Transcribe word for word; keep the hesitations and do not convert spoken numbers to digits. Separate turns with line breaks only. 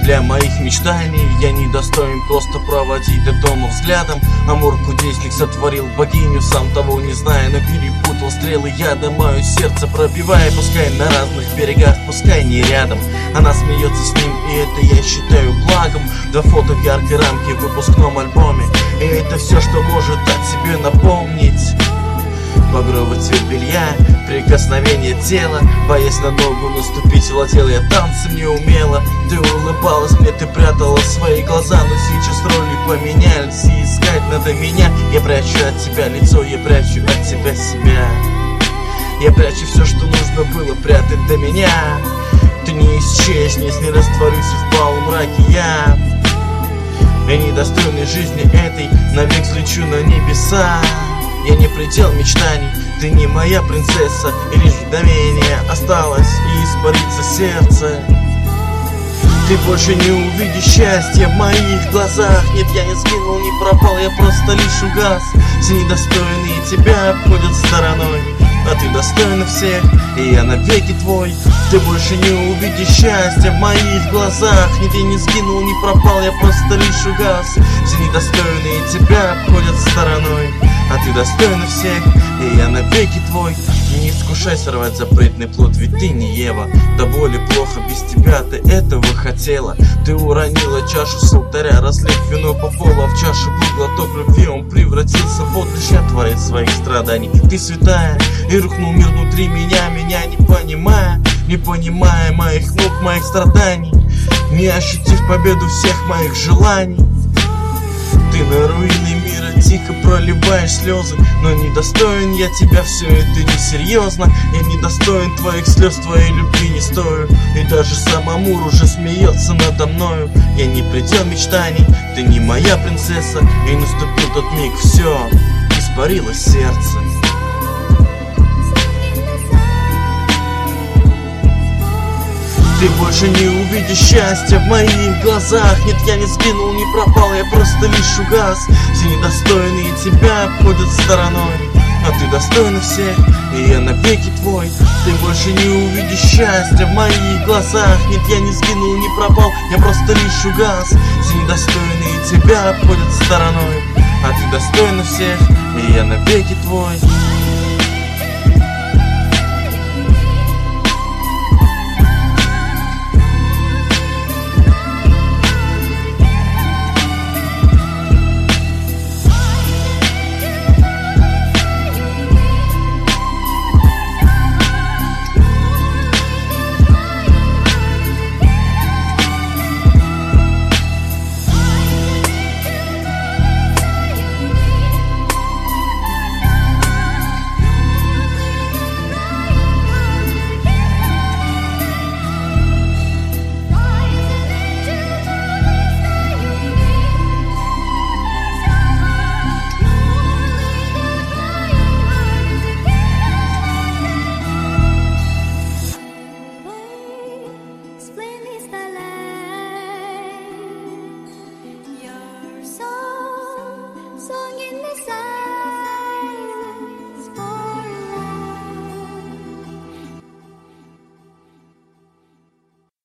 для моих мечтаний. Я недостоин просто проводить до дома взглядом. Амур кудесник сотворил богиню, сам того не зная, но перепутал стрелы яда. Мое сердце пробивая, пускай на разных берегах, пускай не рядом. Она смеется с ним, и это я считаю благом. Два фото в яркой рамке в выпускном альбоме, и это все, что может о себе напомнить. Багровый цвет белья, прикосновение тела, боясь на ногу наступить, владел я танцем не умела. Ты улыбалась мне, ты прятала свои глаза, но сейчас роли поменялись, и искать надо меня. Я прячу от тебя лицо, я прячу от тебя себя. Я прячу все, что нужно было прятать до меня. Ты не исчезнешь, не растворюсь в полумраке я. Я недостойный жизни этой, навек взлечу на небеса. Я не предел мечтаний, ты не моя принцесса, и лишь мгновение осталось, и испарится сердце. Ты больше не увидишь счастья в моих глазах. Нет, я не сгинул, не пропал, я просто лишь угас. Все недостойные тебя обходят стороной, а ты достойна всех, и я навеки твой. Ты больше не увидишь счастья в моих глазах. Нет, я не сгинул, не пропал, я просто лишь угас. Все недостойные тебя обходят стороной, а ты достойна всех, и я навеки твой. Не искушай сорвать запретный плод, ведь ты не Ева. До боли плохо без тебя, ты этого хотела. Ты уронила чашу с алтаря, разлив вино по полу, а в чашу был глоток любви. Он превратился в вот лишь я твоих своих страданий. Ты святая, и рухнул мир внутри меня, меня не понимая, не понимая моих мук, моих страданий, не ощутив победу всех моих желаний. Ты на руины мира тихо проливаешь слезы, но недостоин я тебя, все это несерьезно. Я недостоин твоих слез, твоей любви не стою, и даже сам Амур уже смеется надо мною. Я не предел мечтаний, ты не моя принцесса, и наступил тот миг, все, испарилось сердце. Ты больше не увидишь счастья в моих глазах. Нет, я не сгинул, не пропал, я просто лишь угас. Все недостойные тебя обходят стороной, а ты достойна всех, и я навеки твой. Ты больше не увидишь счастья в моих глазах. Нет, я не сгинул, не пропал, я просто лишь угас. Все недостойные тебя обходят стороной, а ты достойна всех, и я навеки твой.
Explain this, the